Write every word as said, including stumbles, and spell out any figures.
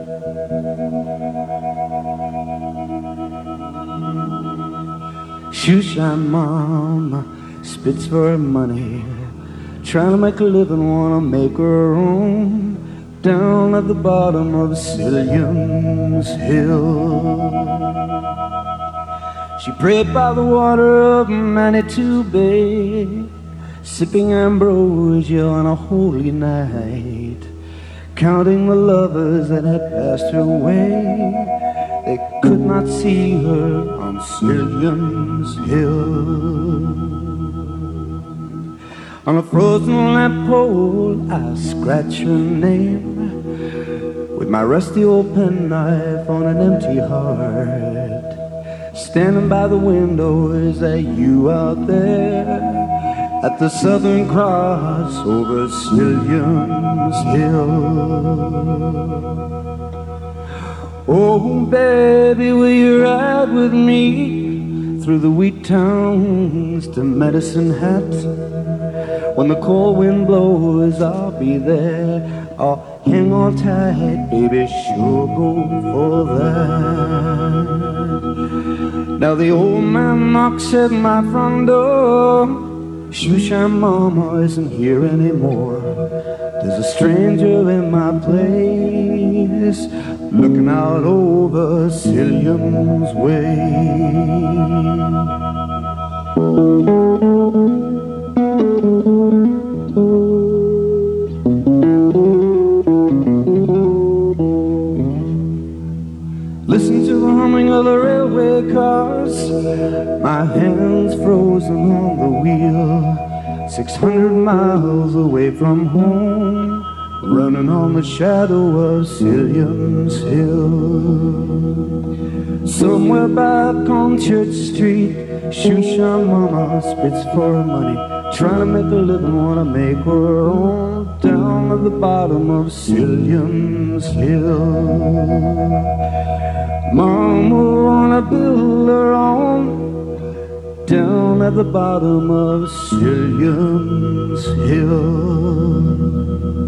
Shoeshine mama spits for her money, trying to make a living, wanna make her own, down at the bottom of Cillian's Hill. She prayed by the water of Manitou Bay, sipping ambrosia on a holy night, counting the lovers that had passed her way. They could not see her on Cillian's Hill. On a frozen lamp pole I scratch her name with my rusty old penknife on an empty heart. Standing by the window, is that you out there at the Southern Cross over Cillian's Hill? Oh, baby, will you ride with me through the wheat towns to Medicine Hat? When the cold wind blows, I'll be there. I'll hang on tight, baby, sure go for that. Now the old man knocks at my front door. Shoeshine mama isn't here anymore. There's a stranger in my place, looking out over Cillian's way. Listen to the humming of the railway cars, my hands frozen on the wheel. Six hundred miles away from home, running on the shadow of Cillian's Hill. Somewhere back on Church Street, Shoeshine mama spits for her money, trying to make a living, wanna make her own, down at the bottom of Cillian's Hill. Mama wanna build her own, down at the bottom of Cillian's Hill.